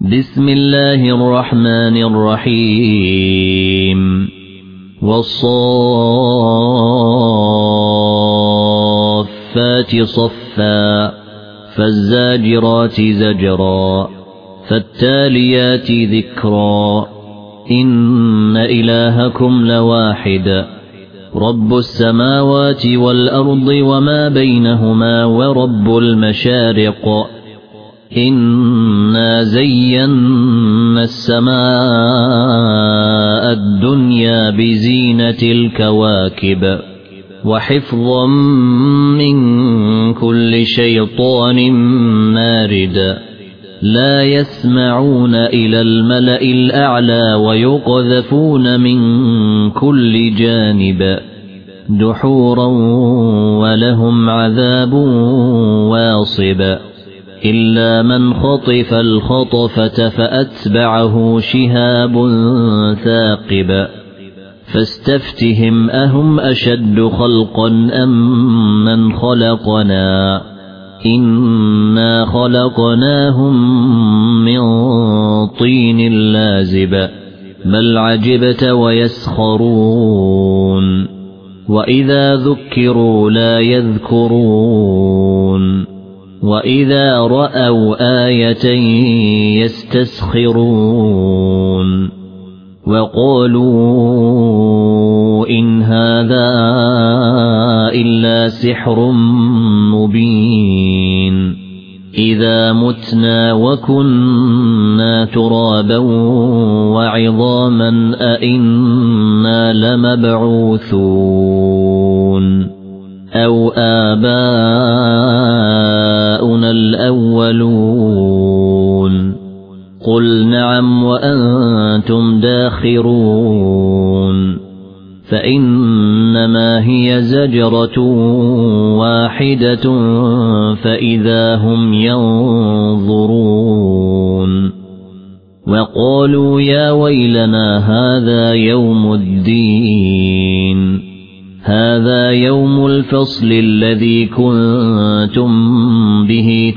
بسم الله الرحمن الرحيم والصافات صفا فالزاجرات زجرا فالتاليات ذكرا إن إلهكم لواحد رب السماوات والأرض وما بينهما ورب المشارق إنا زينا السماء الدنيا بزينة الكواكب وحفظا من كل شيطان مارد لا يسمعون إلى الملأ الأعلى ويقذفون من كل جانب دحورا ولهم عذاب واصب إلا من خطف الخطفة فأتبعه شهاب ثاقب فاستفتهم أهم أشد خلقا أم من خلقنا إنا خلقناهم من طين لازب بل عجبت ويسخرون وإذا ذكروا لا يذكرون وإذا رأوا آية يستسخرون وقالوا إن هذا إلا سحر مبين إذا متنا وكنا ترابا وعظاما أئنا لمبعوثون أو آباؤنا الأولون قل نعم وأنتم داخرون فإنما هي زجرة واحدة فإذا هم ينظرون وقالوا يا ويلنا هذا يوم الدين هذا يوم الفصل الذي كنتم به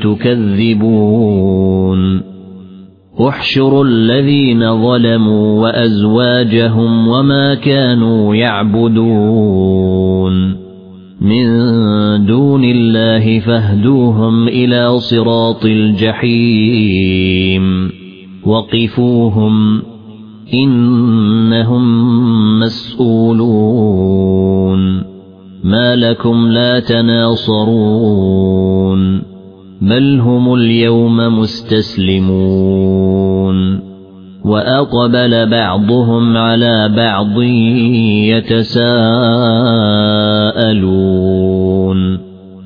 تكذبون احشروا الذين ظلموا وأزواجهم وما كانوا يعبدون من دون الله فاهدوهم إلى صراط الجحيم وقفوهم إنهم مسؤولون ما لكم لا تناصرون بل هم اليوم مستسلمون وأقبل بعضهم على بعض يتساءلون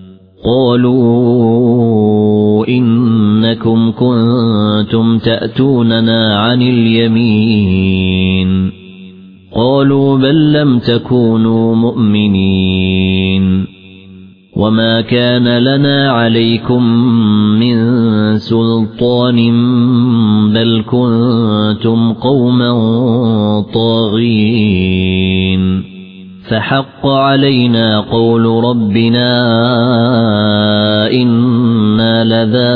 قالوا إنكم كنتم تأتوننا عن اليمين قالوا بل لم تكونوا مؤمنين وما كان لنا عليكم من سلطان بل كنتم قوما طاغين فحق علينا قول ربنا إنا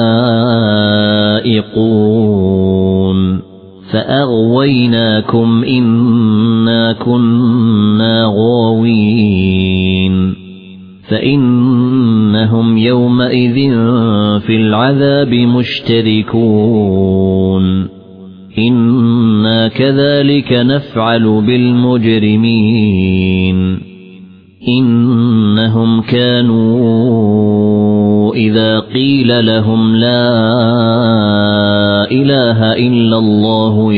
لذائقون فأغويناكم إنا كنا غاوين فإنهم يومئذ في العذاب مشتركون إنا كذلك نفعل بالمجرمين إنهم كانوا إذا قيل لهم لا إله إلا الله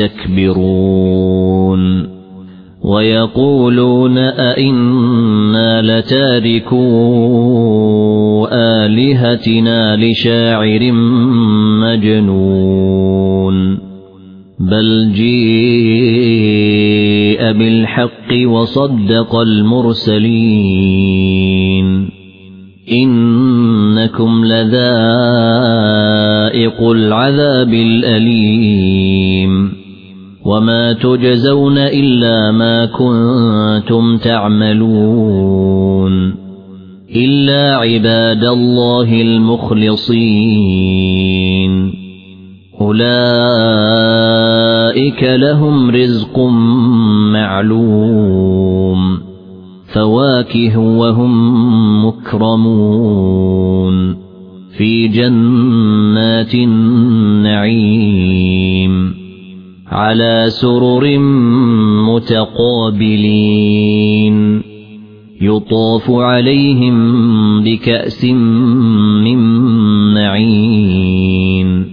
يستكبرون ويقولون أئنا لتاركو آلهتنا لشاعر مجنون بل جيء بالحق وصدق المرسلين إنكم لذائق العذاب الأليم وما تجزون إلا ما كنتم تعملون إلا عباد الله المخلصين أولئك لهم رزق معلوم فواكه وهم مكرمون في جنات النعيم على سرر متقابلين يطاف عليهم بكأس من معين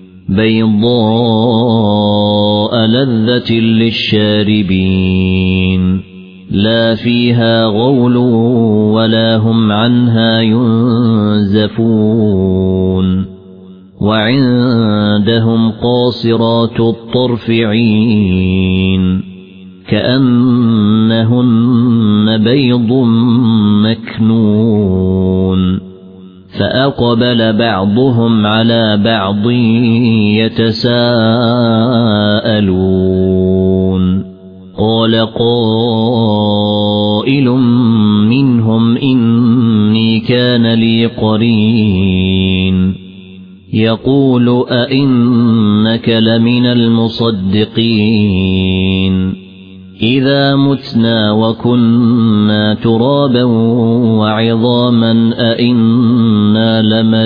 بيضاء لذة للشاربين لا فيها غول ولا هم عنها ينزفون وعندهم قاصرات الطرف عين كأنهن بيض مكنون فأقبل بعضهم على بعض يتساءلون قال قائل منهم إني كان لي قرين يقول أئنك لمن المصدقين إذا متنا وكنا ترابا وعظاما أئنا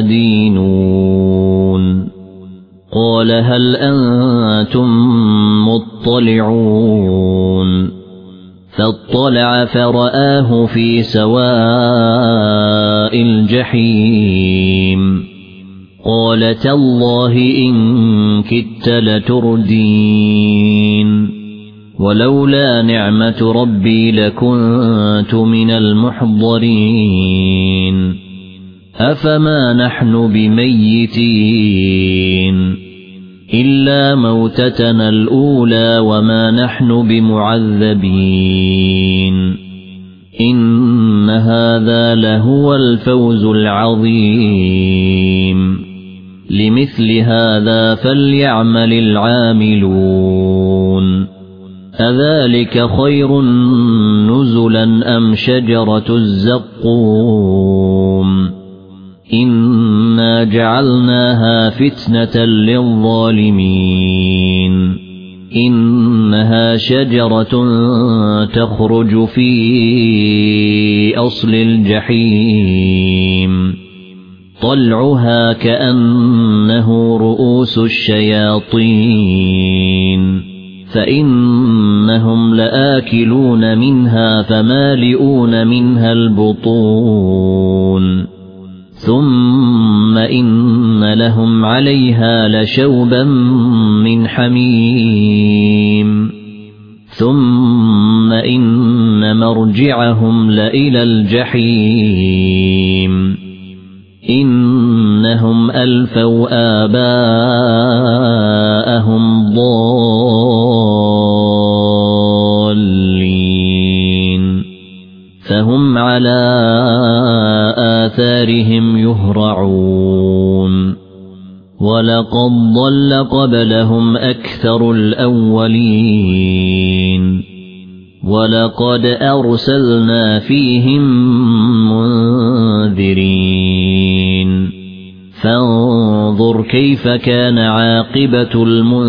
لمدينون قال هل أنتم مطلعون فاطلع فرآه في سواء الجحيم قال تالله إن كدت لتردين ولولا نعمة ربي لكنت من المحضرين أفما نحن بميتين إلا موتتنا الأولى وما نحن بمعذبين إن هذا لهو الفوز العظيم لمثل هذا فليعمل العاملون أذلك خير نزلا أم شجرة الزقوم إنا جعلناها فتنة للظالمين إنها شجرة تخرج في أصل الجحيم طلعها كأنه رؤوس الشياطين فإنهم لآكلون منها فمالئون منها البطون ثم إن لهم عليها لشوبا من حميم ثم إن مرجعهم لإلى الجحيم إنهم ألفوا آباءهم ضالين فهم على آثارهم يهرعون ولقد ضل قبلهم أكثر الأولين ولقد أرسلنا فيهم منذرين فانظر كيف كان عاقبة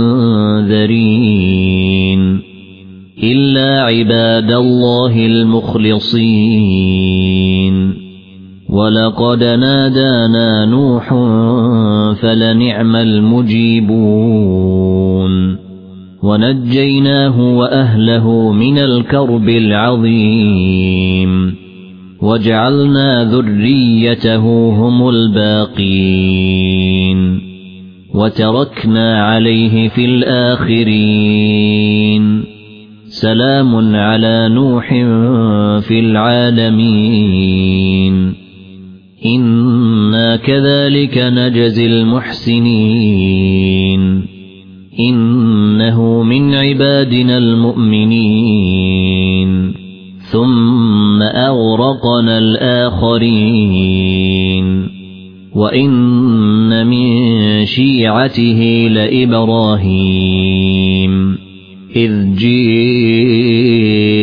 المنذرين إلا عباد الله المخلصين ولقد نادانا نوح فلنعم المجيبون ونجيناه وأهله من الكرب العظيم وجعلنا ذريته هم الباقين وتركنا عليه في الآخرين سلام على نوح في العالمين إنا كذلك نجزي المحسنين إنه من عبادنا المؤمنين ثم أغرقنا الآخرين وإن من شيعته لإبراهيم إذ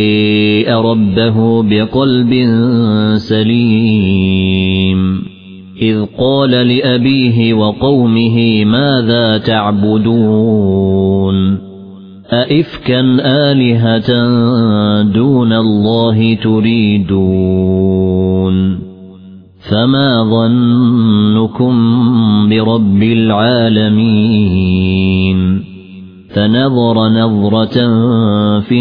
جاء ربه بقلب سليم إذ قال لأبيه وقومه ماذا تعبدون أئفكا آلهة دون الله تريدون فما ظنكم برب العالمين فنظر نظرة في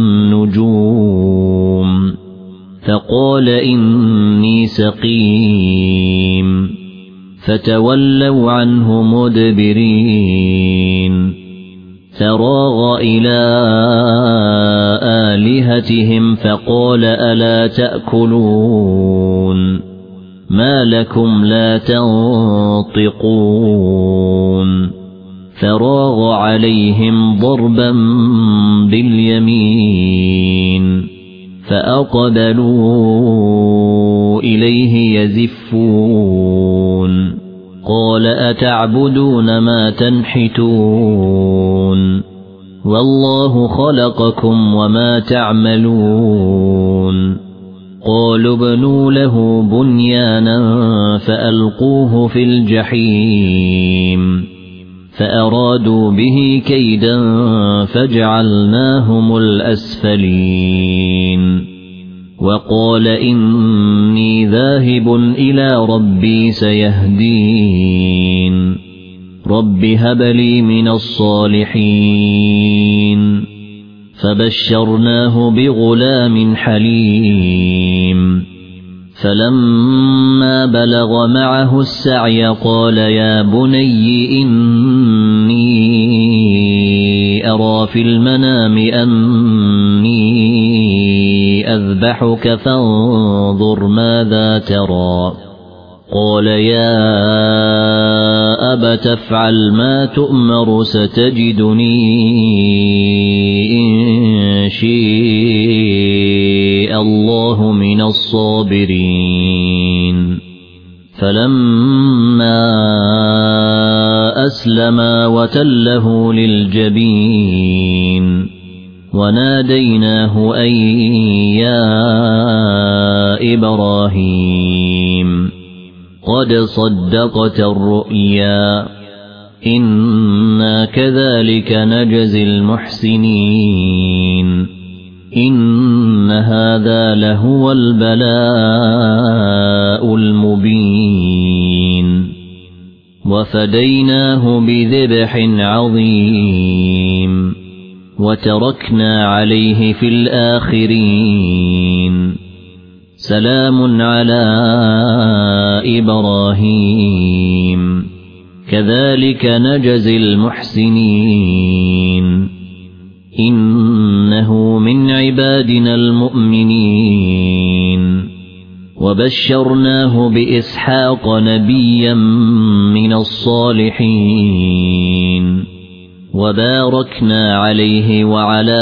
النجوم فقال إني سقيم فتولوا عنه مدبرين فراغ إلى آلهتهم فقال ألا تأكلون ما لكم لا تنطقون فراغ عليهم ضربا باليمين فأقبلوا إليه يزفون قال أتعبدون ما تنحتون والله خلقكم وما تعملون قالوا ابنوا له بنيانا فألقوه في الجحيم فأرادوا به كيدا فجعلناهم الأسفلين وقال إني ذاهب إلى ربي سيهدين رب هب لي من الصالحين فبشرناه بغلام حليم فلما بلغ معه السعي قال يا بني إني أرى في المنام أني أذبحك فانظر ماذا ترى قال يا أبت افعل ما تؤمر ستجدني إن شاء الله من الصابرين فلما أسلما وتله للجبين وناديناه أن يا إبراهيم قد صدقت الرؤيا إنا كذلك نجزي المحسنين إن هذا لهو البلاء المبين وفديناه بذبح عظيم وتركنا عليه في الآخرين سلام على إبراهيم كذلك نجزي المحسنين إنه من عبادنا المؤمنين وبشرناه بإسحاق نبيا من الصالحين وباركنا عليه وعلى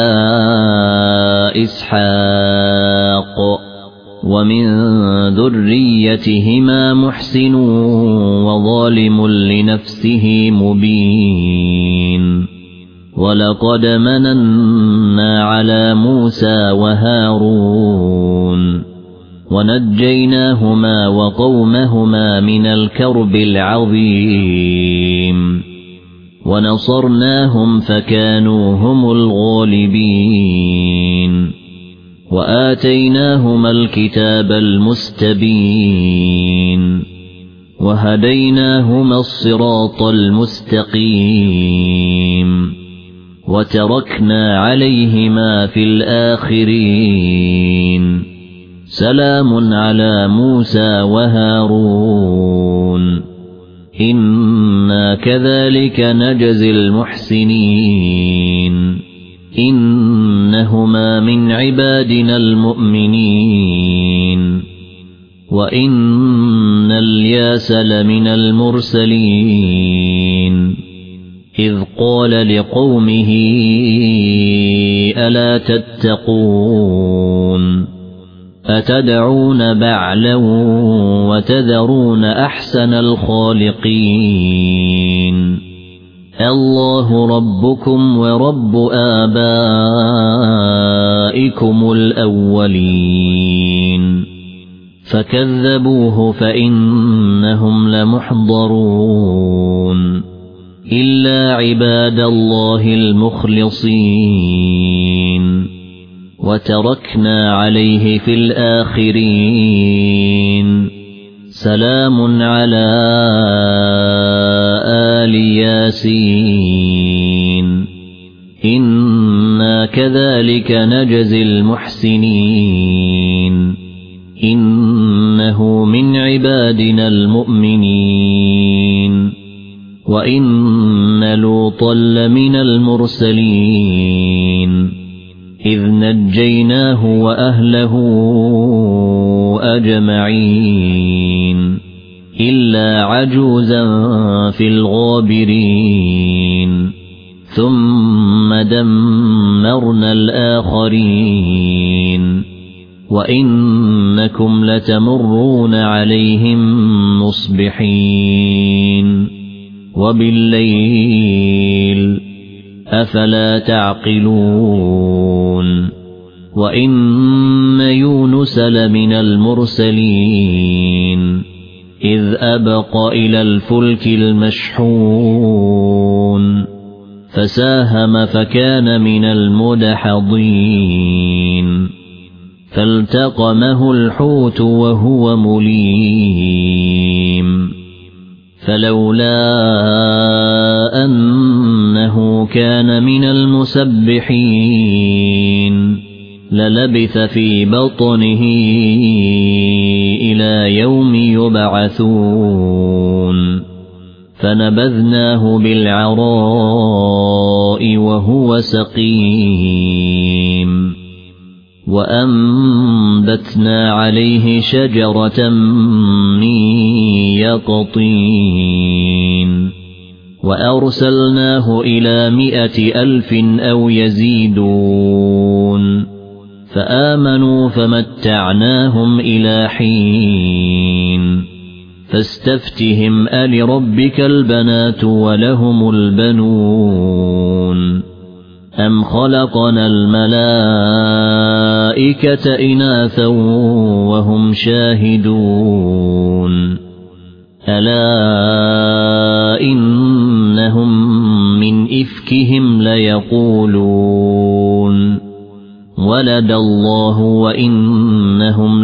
إسحاق ومن ذريتهما محسن وظالم لنفسه مبين ولقد مننا على موسى وهارون ونجيناهما وقومهما من الكرب العظيم ونصرناهم فكانوا هم الغالبين وآتيناهما الكتاب المستبين وهديناهما الصراط المستقيم وتركنا عليهما في الآخرين سلام على موسى وهارون إنا كذلك نجزي المحسنين إنهما من عبادنا المؤمنين وإن الياس لمن المرسلين إذ قال لقومه ألا تتقون أتدعون بعلا وتذرون أحسن الخالقين الله ربكم ورب آبائكم الأولين فكذبوه فإنهم لمحضرون إلا عباد الله المخلصين وتركنا عليه في الآخرين سلام على آل ياسين إنا كذلك نجزي المحسنين إنه من عبادنا المؤمنين وإن لوطا لمن المرسلين إذ نجيناه وأهله أجمعين إلا عجوزا في الغابرين ثم دمرنا الآخرين وإنكم لتمرون عليهم مصبحين وبالليل أفلا تعقلون وإن يونس لمن المرسلين إذ أبق إلى الفلك المشحون فساهم فكان من المدحضين فالتقمه الحوت وهو مليم فلولا أنه كان من المسبحين للبث في بطنه إلى يوم يبعثون فنبذناه بالعراء وهو سقيم وأنبتنا عليه شجرة من يقطين وأرسلناه إلى 100,000 أو يزيدون فآمنوا فمتعناهم إلى حين فاستفتهم ألربك البنات ولهم البنون أم خلقنا الملائكة إناثا وهم شاهدون ألا إنهم من إفكهم ليقولون ولد الله وإنهم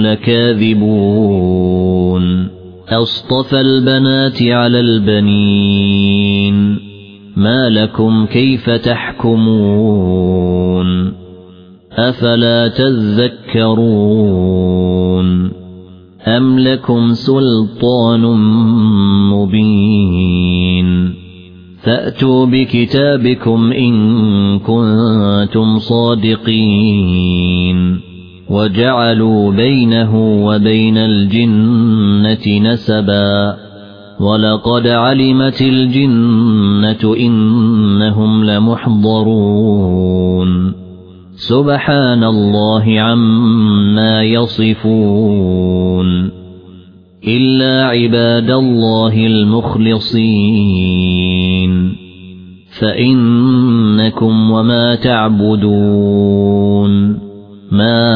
لكاذبون أصطفى البنات على البنين ما لكم كيف تحكمون أفلا تذكرون أم لكم سلطان مبين فأتوا بكتابكم إن كنتم صادقين وجعلوا بينه وبين الجنة نسبا ولقد علمت الجنة إنهم لمحضرون سبحان الله عما يصفون إلا عباد الله المخلصين فإنكم وما تعبدون ما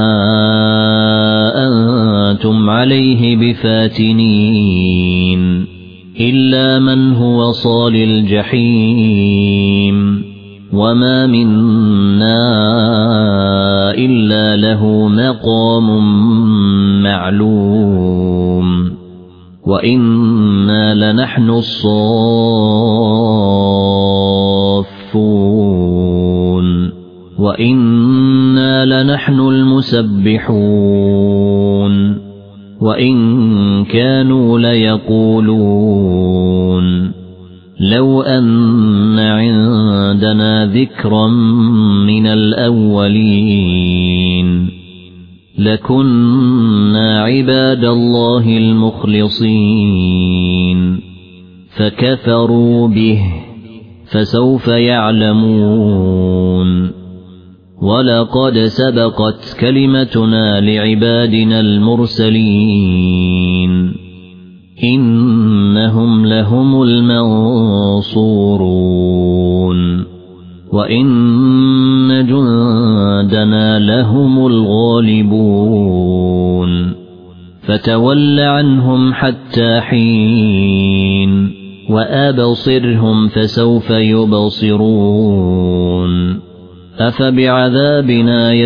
أنتم عليه بفاتنين إلا من هو صال الجحيم وما منا إلا له مقام معلوم وإنا لنحن الصافون وإنا لنحن المسبحون وإن كانوا ليقولون لو أن عندنا ذكرا من الأولين لكنا عباد الله المخلصين فكفروا به فسوف يعلمون ولقد سبقت كلمتنا لعبادنا المرسلين إنهم لهم المنصورون وإن جندنا لهم الغالبون فتول عنهم حتى حين وأبصرهم فسوف يبصرون أفبعذابنا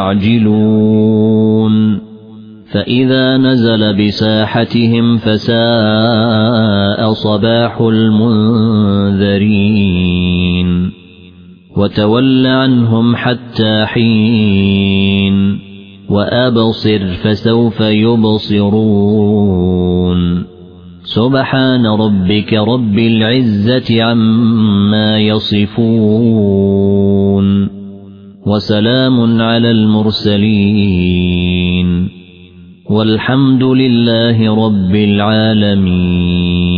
يستعجلون فإذا نزل بساحتهم فساء صباح المنذرين وتول عنهم حتى حين وأبصر فسوف يبصرون سبحان ربك رب العزة عما يصفون وسلام على المرسلين والحمد لله رب العالمين.